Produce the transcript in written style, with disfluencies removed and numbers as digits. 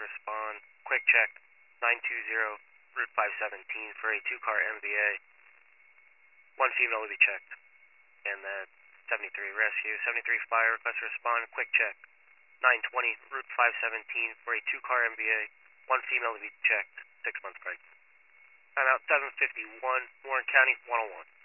respond. Quick check, 920, Route 517 for a 2-car MVA. 1 female to be checked. And then 73 rescue, 73 fire, request respond. Quick check, 920, Route 517 for a 2-car MVA. 1 female to be checked, 6 months pregnant. Timeout 751, Warren County, 101.